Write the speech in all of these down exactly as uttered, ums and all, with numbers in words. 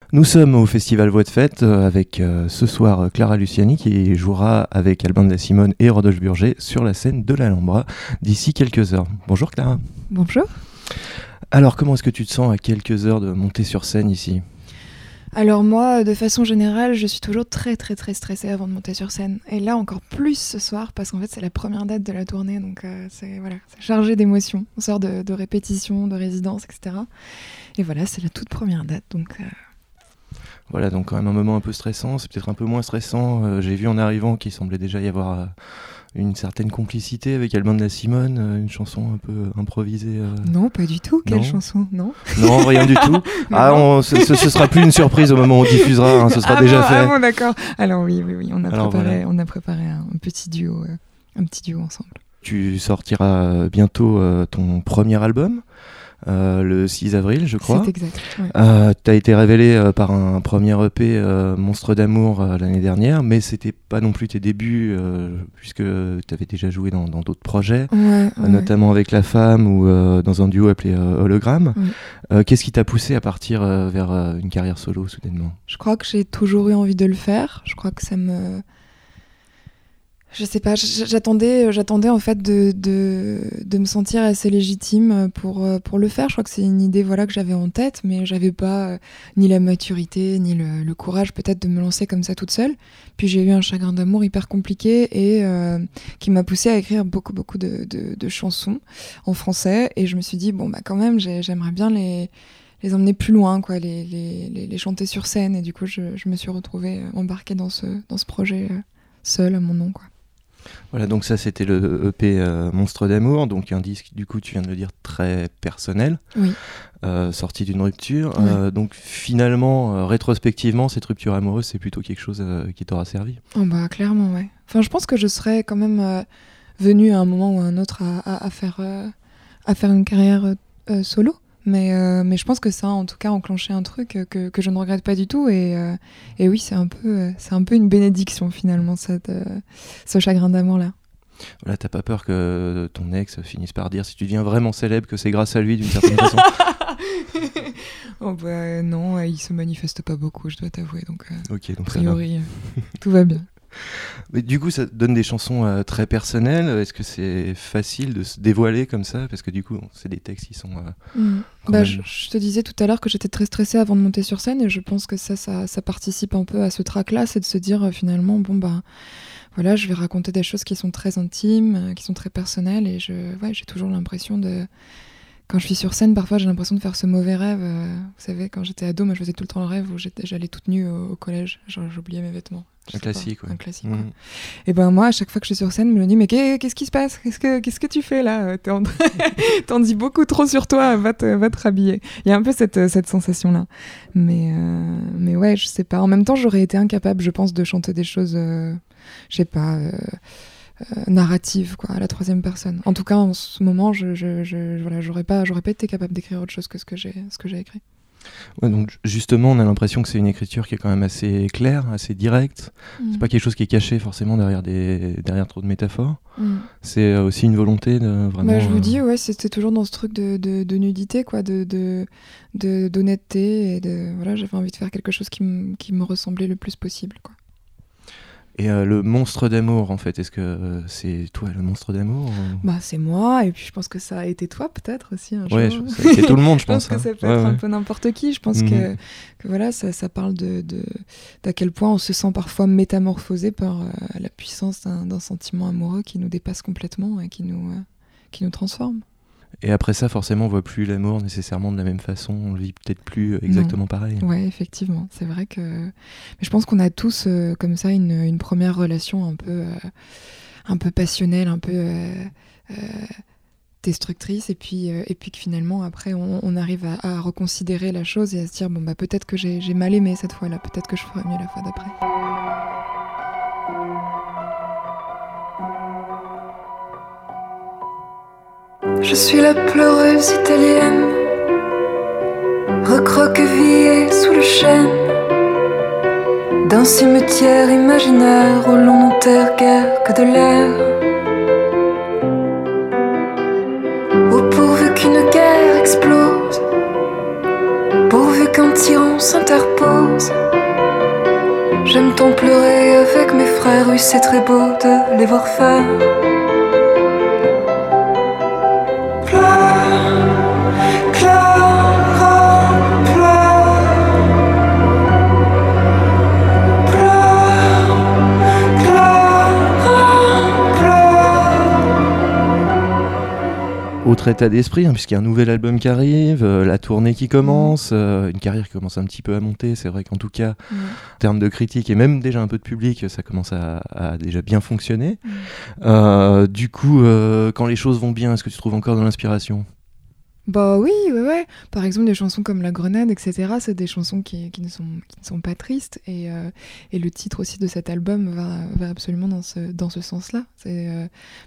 Nous sommes au Festival Voix de Fête euh, avec euh, ce soir euh, Clara Luciani qui jouera avec Albin de la Simone et Rodolphe Burger sur la scène de l'Alhambra d'ici quelques heures. Bonjour Clara. Bonjour. Alors comment est-ce que tu te sens à quelques heures de monter sur scène ici ? Alors moi, de façon générale, je suis toujours très très très stressée avant de monter sur scène. Et là encore plus ce soir parce qu'en fait c'est la première date de la tournée, donc euh, c'est, voilà, c'est chargé d'émotions. On sort de, de répétitions, de résidences, et cetera. Et voilà, c'est la toute première date, donc... Euh... Voilà, donc quand même un moment un peu stressant, c'est peut-être un peu moins stressant. Euh, j'ai vu en arrivant qu'il semblait déjà y avoir euh, une certaine complicité avec Albin de la Simone, euh, une chanson un peu improvisée. Euh... Non, pas du tout. Quelle non. chanson ? Non. Non, rien du tout. Ah, on, ce, ce, ce sera plus une surprise au moment où on diffusera, hein, ce sera ah déjà bon, fait. Ah bon, d'accord. Alors oui, oui, oui, on a Alors, préparé, voilà. on a préparé un, un petit duo, euh, un petit duo ensemble. Tu sortiras bientôt euh, ton premier album. Euh, le six avril, je crois. C'est exact. Ouais. Euh, tu as été révélé euh, par un premier E P, euh, Monstre d'amour, euh, l'année dernière, mais c'était pas non plus tes débuts, euh, puisque tu avais déjà joué dans, dans d'autres projets, Ouais, ouais, euh, notamment ouais. avec La Femme ou euh, dans un duo appelé euh, Hologramme. Oui. Euh, qu'est-ce qui t'a poussé à partir euh, vers euh, une carrière solo soudainement ? Je crois que j'ai toujours eu envie de le faire. Je crois que ça me... Je sais pas, j'attendais, j'attendais en fait de, de, de me sentir assez légitime pour, pour le faire. Je crois que c'est une idée voilà, que j'avais en tête, mais j'avais pas euh, ni la maturité, ni le, le courage peut-être de me lancer comme ça toute seule. Puis j'ai eu un chagrin d'amour hyper compliqué et euh, qui m'a poussée à écrire beaucoup, beaucoup de, de, de chansons en français. Et je me suis dit, bon, bah quand même, j'ai, j'aimerais bien les, les emmener plus loin, quoi, les, les, les, les chanter sur scène. Et du coup, je, je me suis retrouvée embarquée dans ce, dans ce projet euh, seule à mon nom, quoi. Voilà, donc ça c'était le E P euh, Monstre d'amour, donc un disque, du coup tu viens de le dire, très personnel, oui. euh, sorti d'une rupture. Oui. Euh, donc finalement, euh, rétrospectivement, cette rupture amoureuse, c'est plutôt quelque chose euh, qui t'aura servi. Oh bah clairement, ouais. Enfin, je pense que je serais quand même euh, venue à un moment ou à un autre à, à, à, faire, euh, à faire une carrière euh, solo. Mais, euh, mais je pense que ça a en tout cas enclenché un truc que, que je ne regrette pas du tout. Et, euh, et oui, c'est un, peu, c'est un peu une bénédiction finalement, cette, euh, ce chagrin d'amour-là. Voilà, t'as pas peur que ton ex finisse par dire, si tu deviens vraiment célèbre, que c'est grâce à lui d'une certaine façon ? Oh bah non, il se manifeste pas beaucoup, je dois t'avouer. Donc, euh, ok, donc a priori, euh, tout va bien. Mais du coup, ça te donne des chansons euh, très personnelles. Est-ce que c'est facile de se dévoiler comme ça ? Parce que du coup, c'est des textes qui sont... Euh, mmh. bah, même... je, je te disais tout à l'heure que j'étais très stressée avant de monter sur scène et je pense que ça, ça, ça participe un peu à ce trac-là, c'est de se dire euh, finalement, bon bah... Voilà, je vais raconter des choses qui sont très intimes, euh, qui sont très personnelles et je, ouais, j'ai toujours l'impression de... Quand je suis sur scène, parfois j'ai l'impression de faire ce mauvais rêve. Euh, vous savez, quand j'étais ado, moi je faisais tout le temps le rêve où j'étais, j'allais toute nue au, au collège, genre j'oubliais mes vêtements. Un classique, ouais. Un classique, mmh. quoi. Et ben moi, à chaque fois que je suis sur scène, je me dis, mais qu'est-ce qui se passe ? Qu'est-ce que, qu'est-ce que tu fais là ? T'en... T'en dis beaucoup trop sur toi, va te, va te rhabiller. Il y a un peu cette, cette sensation-là. Mais, euh, mais ouais, je sais pas. En même temps, j'aurais été incapable, je pense, de chanter des choses, euh, je sais pas... Euh, Euh, narrative quoi, à la troisième personne. En tout cas, en ce moment, je, je, je, voilà, j'aurais pas, j'aurais pas été capable d'écrire autre chose que ce que j'ai, ce que j'ai écrit. Ouais, donc justement, on a l'impression que c'est une écriture qui est quand même assez claire, assez directe. Mmh. C'est pas quelque chose qui est caché forcément derrière, des, derrière trop de métaphores. Mmh. C'est aussi une volonté de vraiment... Bah, je vous dis, ouais, c'était toujours dans ce truc de, de, de nudité, quoi, de, de, de, d'honnêteté. Et de, voilà, j'avais envie de faire quelque chose qui, m- qui me ressemblait le plus possible, quoi. Et euh, le monstre d'amour, en fait, est-ce que euh, c'est toi le monstre d'amour ou... Bah, c'est moi, et puis je pense que ça a été toi peut-être aussi un ouais, jour. Ouais, ça a été tout le monde, je, je pense. pense que hein. ça peut ouais, être ouais. un peu n'importe qui. Je pense mmh. que, que voilà, ça, ça parle de, de, d'à quel point on se sent parfois métamorphosé par euh, la puissance d'un, d'un sentiment amoureux qui nous dépasse complètement et qui nous, euh, qui nous transforme. Et après ça, forcément, on voit plus l'amour nécessairement de la même façon, on le vit peut-être plus exactement non. pareil. Ouais, effectivement, c'est vrai que... Mais je pense qu'on a tous, euh, comme ça, une, une première relation un peu, euh, un peu passionnelle, un peu euh, euh, destructrice, et puis, euh, et puis que finalement, après, on, on arrive à, à reconsidérer la chose et à se dire, bon, bah peut-être que j'ai, j'ai mal aimé cette fois-là, peut-être que je ferai mieux la fois d'après. Je suis la pleureuse italienne, recroquevillée sous le chêne d'un cimetière imaginaire où l'on n'enterre guère que de l'air. Oh, pourvu qu'une guerre explose, pourvu qu'un tyran s'interpose J'aime tant pleurer avec mes frères, oui c'est très beau de les voir faire. Pleure, Clara, pleure. Pleure, Clara, pleure. Autre état d'esprit, hein, puisqu'il y a un nouvel album qui arrive, euh, la tournée qui commence, euh, une carrière qui commence un petit peu à monter. C'est vrai qu'en tout cas, Mmh. en termes de critique et même déjà un peu de public, ça commence à, à déjà bien fonctionner. Mmh. Euh, du coup, euh, quand les choses vont bien, est-ce que tu trouves encore de l'inspiration ? Bah oui, ouais, ouais. Par exemple, des chansons comme La Grenade, et cetera, c'est des chansons qui, qui, ne, sont, qui ne sont pas tristes. Et, euh, et le titre aussi de cet album va, va absolument dans ce, dans ce sens-là. C'est euh,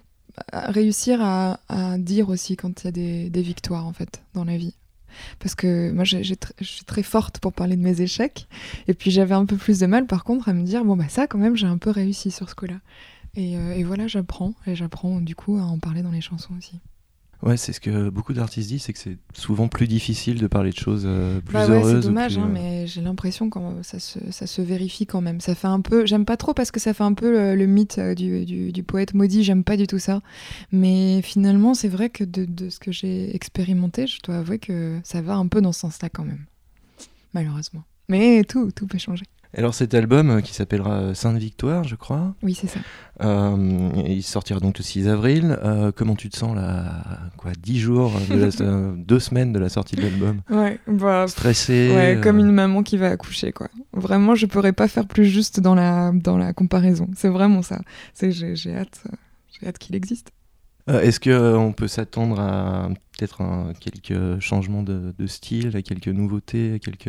réussir à, à dire aussi quand il y a des, des victoires, en fait, dans la vie. Parce que moi, j'ai, j'ai tr- je suis très forte pour parler de mes échecs. Et puis, j'avais un peu plus de mal, par contre, à me dire, bon, bah ça, quand même, j'ai un peu réussi sur ce coup-là. Et, euh, et voilà, j'apprends. Et j'apprends, du coup, à en parler dans les chansons aussi. Ouais, c'est ce que beaucoup d'artistes disent, c'est que c'est souvent plus difficile de parler de choses euh, plus Bah ouais, heureuses. c'est dommage, ou plus, hein, euh, mais j'ai l'impression que ça se, ça se vérifie quand même. Ça fait un peu, j'aime pas trop parce que ça fait un peu le, le mythe euh, du, du, du poète maudit, j'aime pas du tout ça. Mais finalement, c'est vrai que de, de ce que j'ai expérimenté, je dois avouer que ça va un peu dans ce sens-là quand même. Malheureusement. Mais tout, tout peut changer. Alors cet album euh, qui s'appellera euh, Sainte Victoire, je crois, Oui, c'est ça. euh, il sortira donc le six avril. Euh, comment tu te sens là, quoi, dix jours, de la, euh, deux semaines de la sortie de l'album ? Ouais, bah, Stressé ouais, euh, comme une maman qui va accoucher, quoi. Vraiment, je pourrais pas faire plus juste dans la, dans la comparaison. C'est vraiment ça. C'est, j'ai, j'ai hâte, euh, j'ai hâte qu'il existe. Euh, est-ce qu'on euh, peut s'attendre à peut-être un, quelques changements de, de style, à quelques nouveautés, à quelques...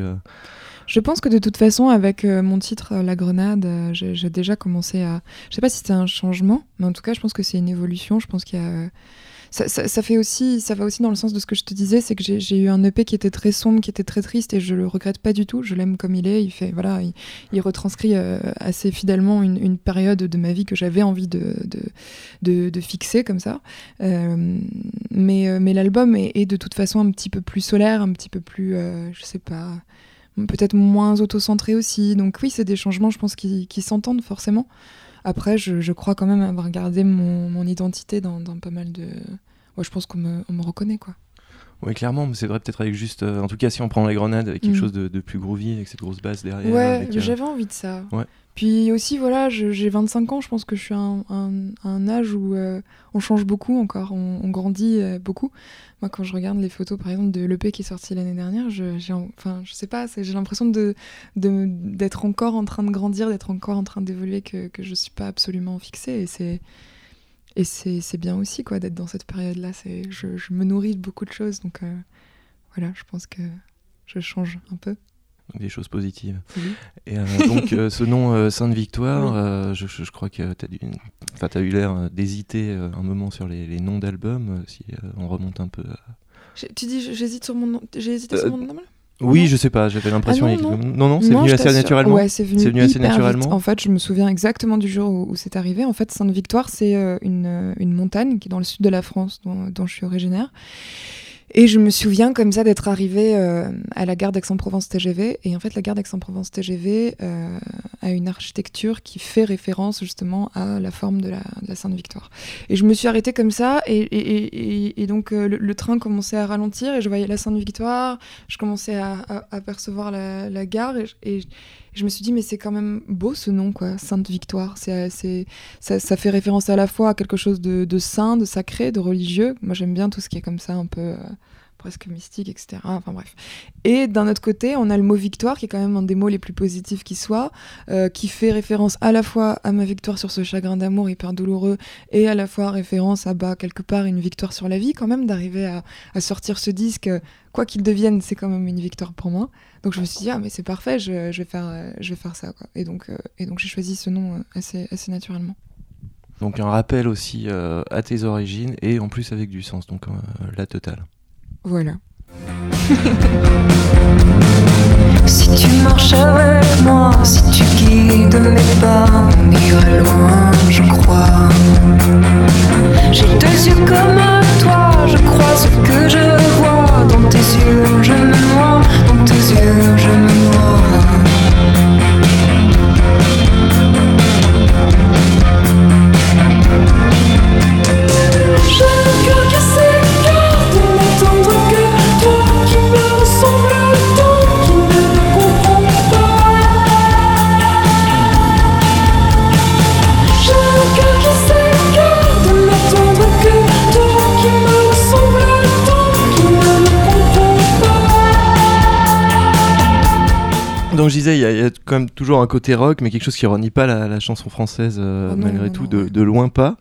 Je pense que de toute façon, avec euh, mon titre euh, La Grenade, euh, j'ai, j'ai déjà commencé à... Je sais pas si c'est un changement, mais en tout cas, je pense que c'est une évolution. Je pense qu'il y a... euh, Ça, ça, ça fait aussi, ça va aussi dans le sens de ce que je te disais, c'est que j'ai, j'ai eu un E P qui était très sombre, qui était très triste, et je le regrette pas du tout. Je l'aime comme il est. Il fait, voilà, il, il retranscrit euh, assez fidèlement une, une période de ma vie que j'avais envie de, de, de, de fixer comme ça. Euh, mais, euh, mais l'album est, est de toute façon un petit peu plus solaire, un petit peu plus, euh, je sais pas, peut-être moins auto-centré aussi. Donc oui, c'est des changements, je pense, qui, qui s'entendent forcément. Après, je, je crois quand même avoir gardé mon, mon identité dans, dans pas mal de... Ouais, je pense qu'on me, on me reconnaît, quoi. Oui, clairement, mais c'est vrai peut-être avec juste... euh, en tout cas, si on prend La Grenade, avec quelque Mm. chose de, de plus groovy, avec cette grosse basse derrière. Ouais, avec, euh, j'avais envie de ça. Ouais. Puis aussi, voilà, je, j'ai vingt-cinq ans, je pense que je suis à un, un, un âge où euh, on change beaucoup encore, on, on grandit euh, beaucoup. Moi, quand je regarde les photos, par exemple, de l'E P qui est sorti l'année dernière, je, j'ai, enfin, je sais pas, c'est, j'ai l'impression de, de, d'être encore en train de grandir, d'être encore en train d'évoluer, que, que je suis pas absolument fixée. Et c'est, et c'est, c'est bien aussi, quoi, d'être dans cette période-là. C'est, je, je me nourris de beaucoup de choses, donc euh, voilà, je pense que je change un peu. Donc des choses positives. Oui. Et euh, donc euh, ce nom euh, Sainte Victoire, Oui. euh, je, je, je crois que tu as eu l'air euh, d'hésiter euh, un moment sur les, les noms d'albums, euh, si euh, on remonte un peu. À... J'ai- Tu dis j'hésite sur mon nom, j'ai hésité Euh, sur mon nom normal. Oui, Non. je sais pas, j'avais l'impression... Ah non, il y a- non. non, non, c'est Non, venu je assez t'assure. naturellement. Ouais, c'est venu, C'est venu assez hyper naturellement. vite. En fait, je me souviens exactement du jour où, où c'est arrivé. En fait, Sainte-Victoire, c'est euh, une, euh, une montagne qui est dans le sud de la France, dont, dont je suis originaire. Et je me souviens comme ça d'être arrivée euh, à la gare d'Aix-en-Provence T G V. Et en fait, la gare d'Aix-en-Provence T G V euh, a une architecture qui fait référence justement à la forme de la, de la Sainte-Victoire. Et je me suis arrêtée comme ça. Et, et, et, et donc, euh, le, le train commençait à ralentir. Et je voyais la Sainte-Victoire. Je commençais à, à, à apercevoir la, la gare. Et, et je me suis dit, mais c'est quand même beau ce nom, quoi, Sainte-Victoire. C'est, c'est, ça, ça fait référence à la fois à quelque chose de, de saint, de sacré, de religieux. Moi, j'aime bien tout ce qui est comme ça, un peu euh, presque mystique, et cetera. Enfin bref. Et d'un autre côté, on a le mot victoire, qui est quand même un des mots les plus positifs qui soit, euh, qui fait référence à la fois à ma victoire sur ce chagrin d'amour hyper douloureux, et à la fois référence à, bah, quelque part, une victoire sur la vie, quand même, d'arriver à, à sortir ce disque. Quoi qu'il devienne, c'est quand même une victoire pour moi. Donc je me suis dit, ah mais c'est parfait, je, je, vais, faire, euh, je vais faire ça, quoi. Et donc, euh, et donc j'ai choisi ce nom euh, assez, assez naturellement. Donc un rappel aussi euh, à tes origines, et en plus avec du sens, donc euh, la totale. Voilà. Si tu marches avec moi, si tu guides mes pas, on ira loin, je crois. J'ai deux yeux comme toi, je crois ce que je vois. Dans tes yeux, je me noie, dans tes yeux, je me noie. Donc je disais, il y, y a quand même toujours un côté rock, mais quelque chose qui renie pas la, la chanson française, euh, oh non, malgré non, tout, non, de, ouais. de loin pas.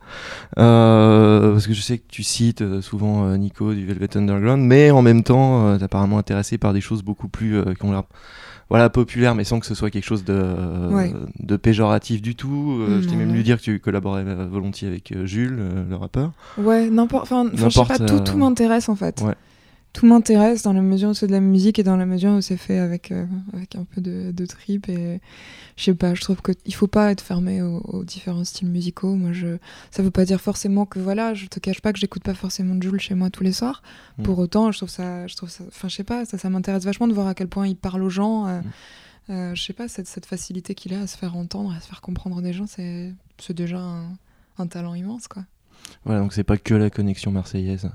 Euh, parce que je sais que tu cites euh, souvent euh, Nico du Velvet Underground, mais en même temps, euh, t'es apparemment intéressé par des choses beaucoup plus euh, qui ont l'air voilà, populaires, mais sans que ce soit quelque chose de, euh, Ouais. de péjoratif du tout. Euh, je t'ai Non, même non. lu dire que tu collaborais euh, volontiers avec euh, Jules, euh, le rappeur. Ouais, n'importe. Enfin, je sais N'importe, pas, tout, euh, tout m'intéresse en fait. Ouais. Tout m'intéresse dans la mesure où c'est de la musique et dans la mesure où c'est fait avec, euh, avec un peu de, de trip. Et je sais pas, je trouve qu'il faut pas être fermé aux, aux différents styles musicaux. Moi, je, ça veut pas dire forcément que voilà, je te cache pas que j'écoute pas forcément de Jules chez moi tous les soirs. Mm. Pour autant, je trouve ça, je trouve ça, enfin, je sais pas, ça, ça m'intéresse vachement de voir à quel point il parle aux gens. Euh, Mm. euh, je sais pas, cette, cette facilité qu'il a à se faire entendre, à se faire comprendre des gens, c'est, c'est déjà un, un talent immense, quoi. Voilà, donc c'est pas que la connexion marseillaise.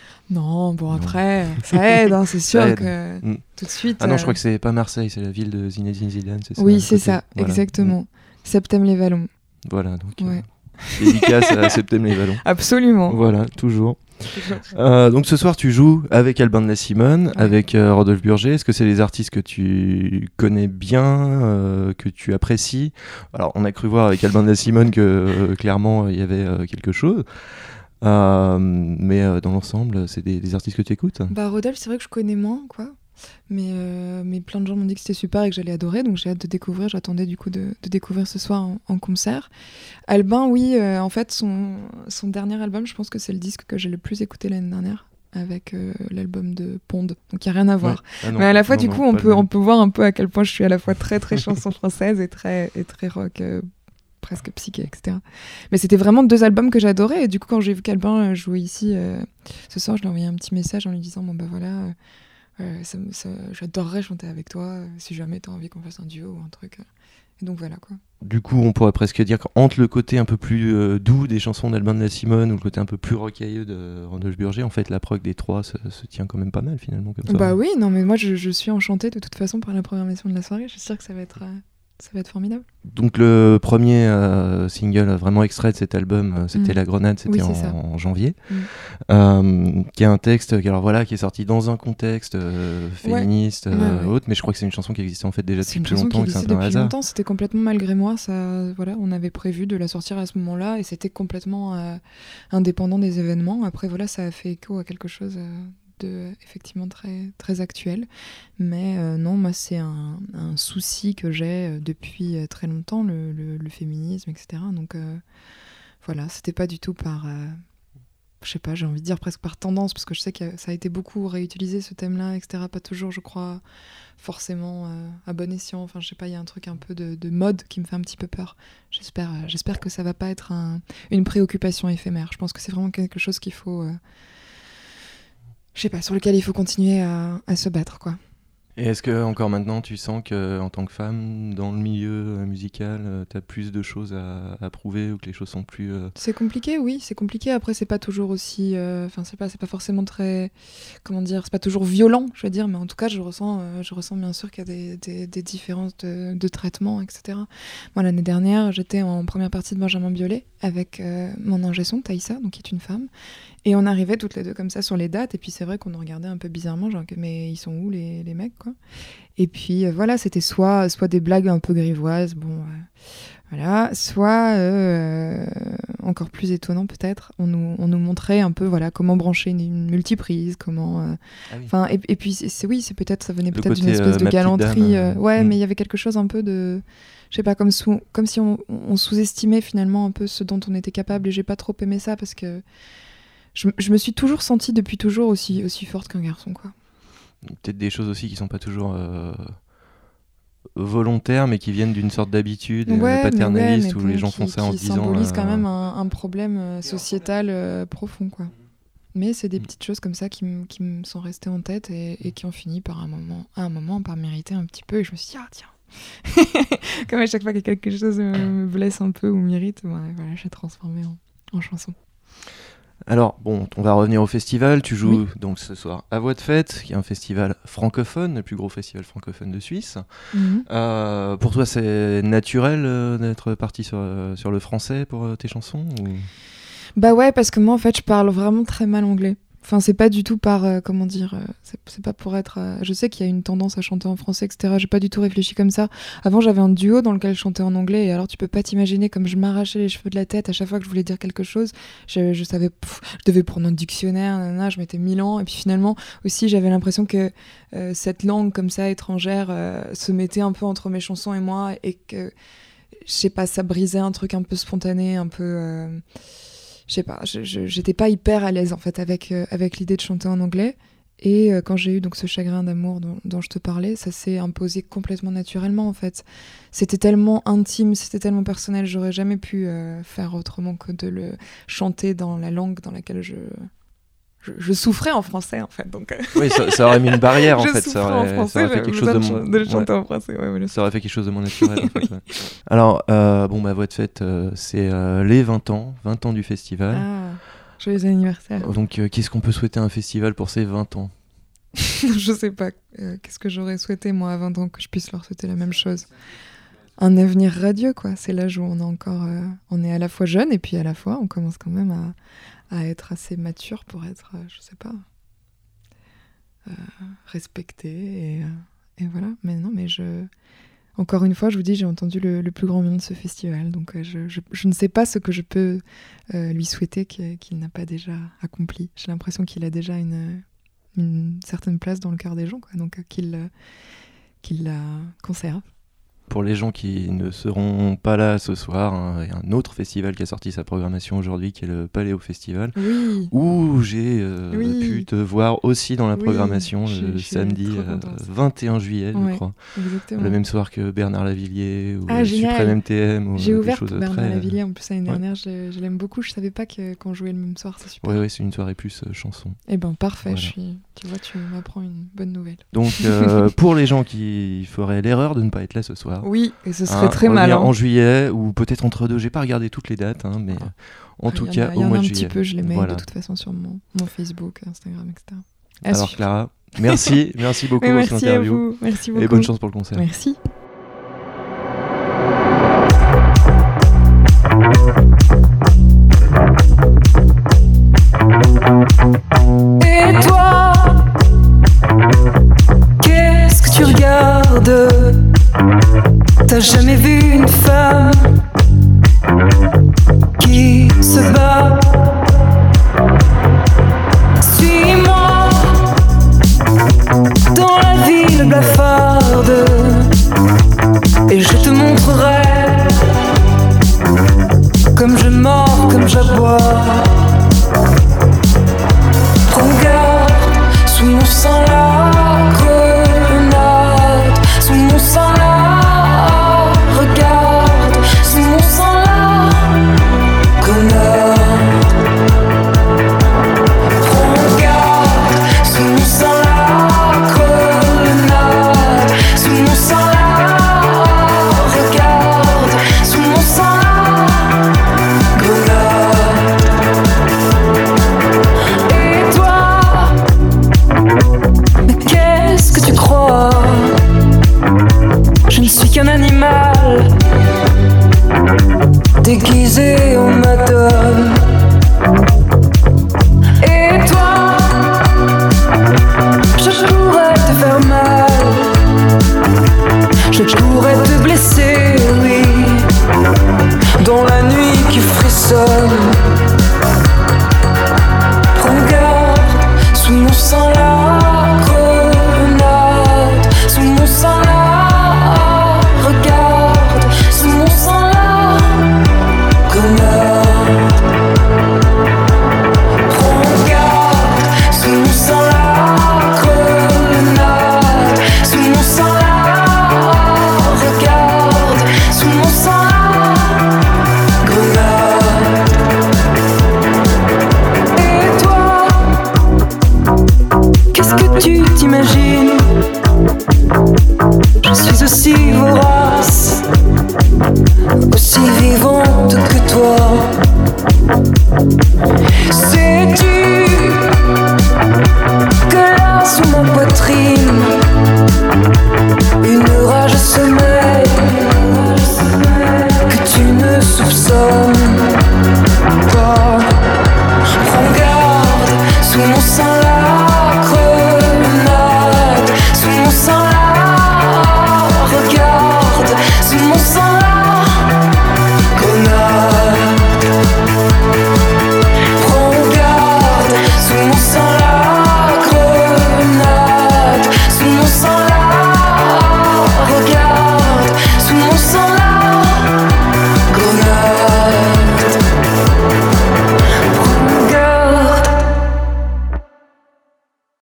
Non, bon Non. après, ça aide, hein, c'est sûr Ça aide. que Mm. tout de suite. Ah non, euh, je crois que c'est pas Marseille, c'est la ville de Zinedine Zidane, c'est ça? Oui, le c'est côté. ça, Voilà. exactement. Septem les Vallons. Mm. Voilà, donc Ouais. euh, dédicace à Septem les Vallons. Absolument. Voilà, toujours. Euh, donc ce soir, tu joues avec Albin de la Simone, Ouais. avec euh, Rodolphe Burger. Est-ce que c'est des artistes que tu connais bien, euh, que tu apprécies? Alors, on a cru voir avec Albin de la Simone que euh, clairement il y avait euh, quelque chose. Euh, mais euh, dans l'ensemble, c'est des, des artistes que tu écoutes? Bah, Rodolphe, c'est vrai que je connais moins, quoi. Mais, euh, mais plein de gens m'ont dit que c'était super et que j'allais adorer, donc j'ai hâte de découvrir. J'attendais du coup de, de découvrir ce soir en, en concert. Albin, oui, euh, en fait, son, son dernier album, je pense que c'est le disque que j'ai le plus écouté l'année dernière, avec euh, l'album de Pond. Donc il n'y a rien à voir. Ouais. Ah non, Mais à la fois, non, du non, coup, on pas peut, le on même. peut voir un peu à quel point je suis à la fois très, très chanson française et très, et très rock, euh, presque psyché, et cetera. Mais c'était vraiment deux albums que j'adorais. Et du coup, quand j'ai vu qu'Albin euh, jouait ici, euh, ce soir, je lui ai envoyé un petit message en lui disant, bon bah voilà, euh, euh, ça, me- ça- j'adorerais chanter avec toi, euh, si jamais t'as envie qu'on fasse un duo ou un truc. euh. Et donc voilà, quoi. Du coup, on pourrait presque dire qu'entre le côté un peu plus euh, doux des chansons d'Albin de la Simone ou le côté un peu plus rocailleux de Rodolphe Burger, en fait, la prog des trois se, se tient quand même pas mal finalement comme ça. Bah oui, non mais moi, je, je suis enchantée de toute façon par la programmation de la soirée. Je suis sûre que ça va être, euh, ça va être formidable. Donc le premier euh, single euh, vraiment extrait de cet album, euh, c'était Mm. La Grenade, c'était Oui, en, c'est ça. en janvier, Mm. euh, qui est un texte qui, alors voilà, qui est sorti dans un contexte euh, Ouais. féministe, euh, Ouais, ouais. autre, mais je crois que c'est une chanson qui existait en fait déjà C'est depuis une plus chanson qui longtemps et que c'est un existait peu un depuis hasard. longtemps, c'était complètement malgré moi. Ça, voilà, on avait prévu de la sortir à ce moment-là et c'était complètement euh, indépendant des événements. Après, voilà, ça a fait écho à quelque chose euh, de effectivement très, très actuel. Mais euh, non, moi, c'est un, un souci que j'ai euh, depuis euh, très longtemps, le, le- le féminisme, et cetera. Donc euh, voilà, c'était pas du tout par. euh, je sais pas, j'ai envie de dire presque par tendance, parce que je sais que ça a été beaucoup réutilisé ce thème-là, et cetera. Pas toujours, je crois, forcément euh, à bon escient. Enfin, je sais pas, il y a un truc un peu de, de mode qui me fait un petit peu peur. J'espère, euh, j'espère que ça va pas être un- une préoccupation éphémère. Je pense que c'est vraiment quelque chose qu'il faut, euh, je sais pas, sur lequel il faut continuer à, à se battre, quoi. Et est-ce que encore maintenant tu sens que en tant que femme dans le milieu euh, musical, euh, t'as plus de choses à, à prouver ou que les choses sont plus euh, C'est compliqué, oui, c'est compliqué. Après, c'est pas toujours aussi, euh, enfin, c'est pas, c'est pas forcément très, comment dire, c'est pas toujours violent, je veux dire, mais en tout cas, je ressens, euh, je ressens bien sûr qu'il y a des, des, des différences de, de traitement, et cetera. Moi, l'année dernière, j'étais en première partie de Benjamin Biolay avec euh, mon ingé son, Taïssa, donc qui est une femme, et on arrivait toutes les deux comme ça sur les dates, et puis c'est vrai qu'on nous regardait un peu bizarrement, genre, mais ils sont où les, les mecs, quoi. Et puis euh, voilà, c'était soit, soit des blagues un peu grivoises, bon, euh, voilà, soit euh, encore plus étonnant peut-être, on nous, on nous montrait un peu voilà comment brancher une, une multiprise, comment, euh, Ah oui. enfin et, et puis c'est, c'est- oui, c'est peut-être ça venait Le peut-être d'une côté, espèce euh, de ma petite galanterie, dame, euh, ouais, mm. mais il y avait quelque chose un peu de, je sais pas, comme sous, comme si on, on sous-estimait finalement un peu ce dont on était capable, et j'ai pas trop aimé ça parce que je, je me suis toujours sentie depuis toujours aussi, aussi forte qu'un garçon, quoi. Peut-être des choses aussi qui sont pas toujours euh, volontaires mais qui viennent d'une sorte d'habitude euh, Ouais, mais paternaliste ouais, mais où bon, les gens qui- font ça en qui se disant symbolise euh, quand même un, un problème euh, sociétal euh, profond, quoi. Mais c'est des Mm. petites choses comme ça qui, m- qui me sont restées en tête et, et qui ont fini par un moment, à un moment par mériter un petit peu. Et je me suis dit, ah tiens, comme à chaque fois que quelque chose me, me blesse un peu ou m'irrite, ouais, voilà, je l'ai transformé en, en chanson. Alors, bon, on va revenir au festival. Tu joues Oui. donc ce soir à Voix de Fête, qui est un festival francophone, le plus gros festival francophone de Suisse. Mhm. Euh, pour toi, c'est naturel euh, d'être parti sur, euh, sur le français pour euh, tes chansons ou... Bah ouais, parce que moi en fait je parle vraiment très mal anglais. Enfin, c'est pas du tout par, euh, comment dire, euh, c'est, c'est pas pour être... euh, je sais qu'il y a une tendance à chanter en français, et cetera. J'ai pas du tout réfléchi comme ça. Avant, j'avais un duo dans lequel je chantais en anglais, et alors tu peux pas t'imaginer comme je m'arrachais les cheveux de la tête à chaque fois que je voulais dire quelque chose. Je, je savais, pff, je devais prendre un dictionnaire, nanana, je mettais mille ans, et puis finalement, aussi, j'avais l'impression que euh, cette langue comme ça, étrangère, euh, se mettait un peu entre mes chansons et moi, et que, je sais pas, ça brisait un truc un peu spontané, un peu... Euh, je sais pas, je, je, j'étais pas hyper à l'aise en fait avec, euh, avec l'idée de chanter en anglais. Et euh, quand j'ai eu donc ce chagrin d'amour dont, dont je te parlais, ça s'est imposé complètement naturellement en fait. C'était tellement intime, c'était tellement personnel, j'aurais jamais pu euh, faire autrement que de le chanter dans la langue dans laquelle je, je, je souffrais en français en fait. Donc, euh... Oui, ça, ça aurait mis une barrière en je fait. Ça aurait, en français, ça aurait fait quelque chose de, mon... de le chanter ouais. en français. Ouais, voilà. Ça aurait fait quelque chose de moins naturel en fait. Ouais. Alors, euh, bon, bah, Voix de Fête, euh, c'est euh, les vingt ans, vingt ans du festival. Ah, joyeux anniversaire. Donc, euh, qu'est-ce qu'on peut souhaiter à un festival pour ses vingt ans ? Je sais pas, euh, qu'est-ce que j'aurais souhaité moi à vingt ans, que je puisse leur souhaiter la même chose. Un avenir radieux, quoi. C'est l'âge où on est encore, euh, on est à la fois jeune et puis à la fois on commence quand même à, à être assez mature pour être, euh, je sais pas, euh, respecté et, euh, et voilà. Mais non, mais je, encore une fois, je vous dis, j'ai entendu le, le plus grand bien de ce festival, donc euh, je, je, je ne sais pas ce que je peux euh, lui souhaiter qu'il, qu'il n'a pas déjà accompli. J'ai l'impression qu'il a déjà une une certaine place dans le cœur des gens, quoi. Donc euh, qu'il, euh, qu'il la conserve. Pour les gens qui ne seront pas là ce soir, hein, il y a un autre festival qui a sorti sa programmation aujourd'hui, qui est le Paléo Festival, oui. où j'ai euh, oui. pu te voir aussi dans la oui. programmation je, le je samedi euh, vingt et un juillet, ouais, je crois. Exactement. Le même soir que Bernard Lavillier ou ah, Suprême M T M. Ou j'ai ouvert pour Bernard très... Lavillier en plus l'année ouais. dernière, je, je l'aime beaucoup. Je savais pas que, qu'on jouait le même soir, c'est super. Oui, ouais, c'est une soirée plus euh, chanson. Eh ben parfait, voilà. je suis... tu vois, tu m'apprends une bonne nouvelle. Donc euh, pour les gens qui feraient l'erreur de ne pas être là ce soir. Oui, et ce serait Hein, très mal. Hein. En juillet ou peut-être entre deux, j'ai pas regardé toutes les dates, hein, mais ah. en ah, tout y cas a, au mois de un juillet. petit peu, je les mets voilà. de toute façon sur mon, mon Facebook, Instagram, et cetera. À Alors suivre. Clara, merci, merci beaucoup Mais pour merci cette interview. à vous, merci beaucoup. Et bonne chance pour le concert. Merci. Et toi, qu'est-ce que tu regardes? T'as jamais vu une femme qui se bat? Suis-moi dans la ville blafarde et je te montrerai comme je mords, comme j'aboie. Regarde, sous mon sang la grenade, sous mon sang la, regarde, sous mon sang la grenade. Regarde, sous mon sang la grenade, sous mon sang la, regarde, sous mon sang la grenade. Et toi, mais qu'est-ce que tu crois? Je ne suis qu'un animal déguisé en madone. Et toi, je pourrais te faire mal, je pourrais te blesser.